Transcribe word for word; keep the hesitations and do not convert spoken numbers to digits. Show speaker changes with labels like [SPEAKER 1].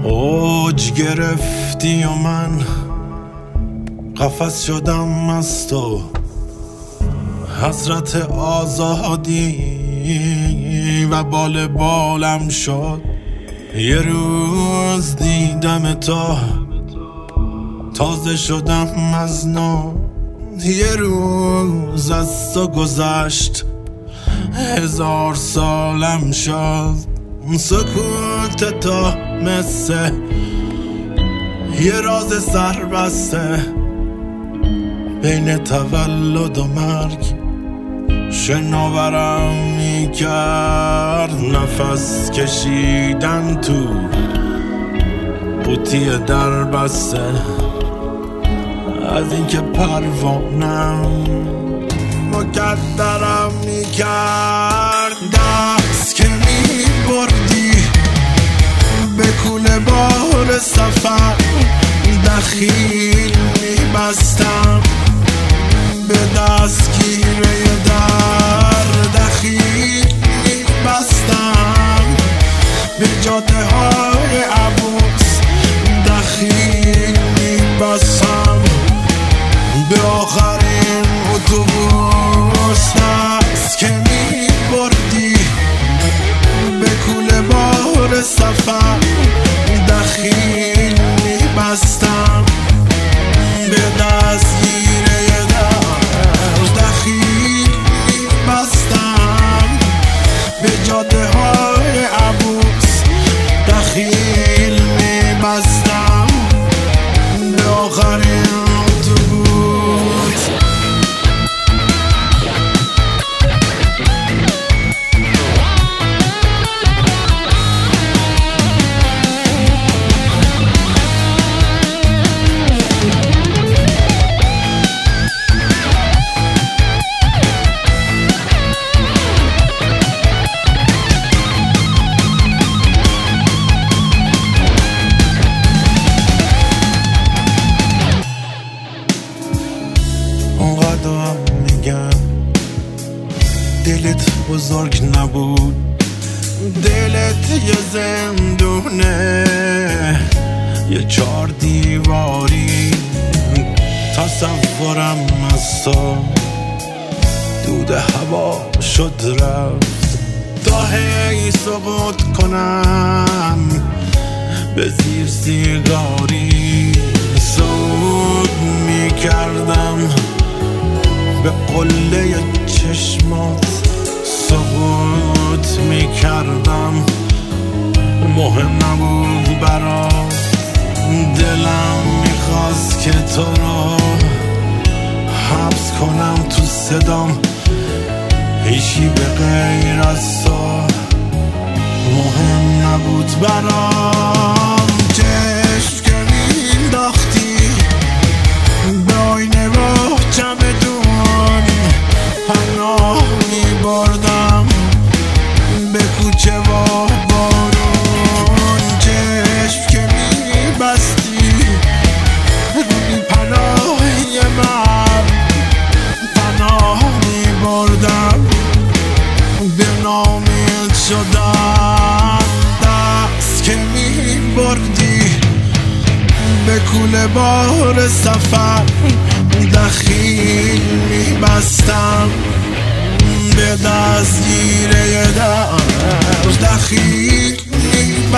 [SPEAKER 1] اوج گرفتی و من قفس شدم از تو، حضرت آزادی و بال بالم شد. یه روز دیدم تو، تازه شدم از نو. یه روز از تو گذشت، هزار سالم شد. سکوت تو مثل یه راز سربسته بین تولد و مرگ شناورم میکرد. نفس کشیدن تو قوطی در بسته، از اینکه پروانم مقدرم میکرد. دست که میبردی به کوله بار سفر، دخیل میبستم به دستگیره در. دخیل میبستم به جاده های عبوس، دخیل میبستم به آخرین اتوبوس. دست که میبردی به کوله بار سفر، دخیل میبستم به دستگیره در. دخیل میبستم به جاده های عبوس، دخیل میبستم به آخرین اتوبوس. اونقدر میگم دلت بزرگ نبود، دلت یه زندونه، یه چار دیواری. تصورم از تو دود هوا شد رفت، تا هی ثبوت کنم به زیر سیگاری. سود میکردم به قله چشمات، سقوط میکردم مهم نبود برات. دلم میخواست که تو رو حبس کنم تو صدام، هیچی به غیر از تو مهم نبود برام. چشم که مینداختی به آینه با چمدون، پناه میبردم به کوچه و بارون. چشم که میبستی روی پناهی من، پناه میبردم به نامید شدم. دست که میبردی به کوله بار سفر، دخیل میبستم به دستگیره در. دخیل